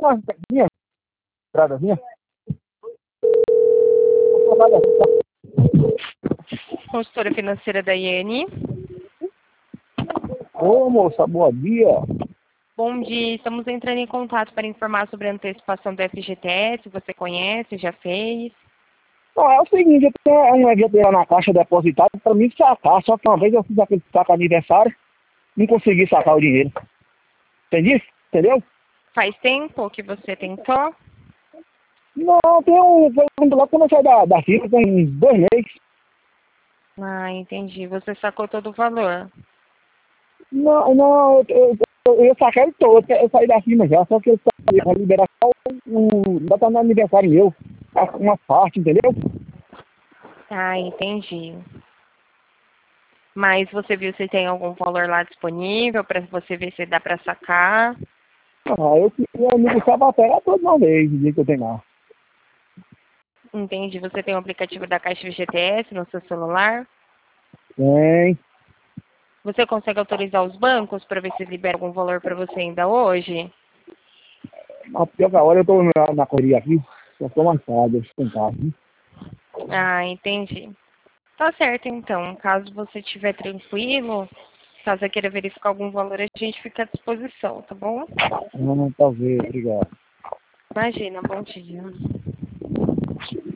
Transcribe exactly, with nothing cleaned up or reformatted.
uma pequinha, estradazinha. Consultora financeira da I N. Ô, moça, bom dia. Bom dia, estamos entrando em contato para informar sobre a antecipação do F G T S. Você conhece, já fez? Não, é o seguinte, eu tenho um evento lá na caixa depositado para mim sacar, só que uma vez eu fiz aquele saco aniversário, não consegui sacar o dinheiro. Entendi? Entendeu? Faz tempo que você tentou? Não, tem um... Foi logo quando eu saí da, da firma, tem uns dois meses. Ah, entendi. Você sacou todo o valor. Não, não, eu, eu, eu, eu saquei ele todo, eu saí da firma já, só que eu saí para liberar só um... Ainda tá no aniversário meu, uma parte, entendeu? Ah, entendi. Mas você viu se tem algum valor lá disponível para você ver se dá para sacar? Ah, eu queria me buscar pra pegar toda uma vez, o dia que eu tenho lá. Entendi. Você tem o aplicativo da Caixa F G T S no seu celular? Tem. Você consegue autorizar os bancos para ver se libera algum valor para você ainda hoje? Mas pior que a hora eu tô na, na correria aqui, só tô mais tarde, eu estou em casa. Hein? Ah, entendi. Tá certo, então. Caso você estiver tranquilo, caso você queira verificar algum valor, a gente fica à disposição, tá bom? Não, talvez, obrigado. Imagina, bom dia.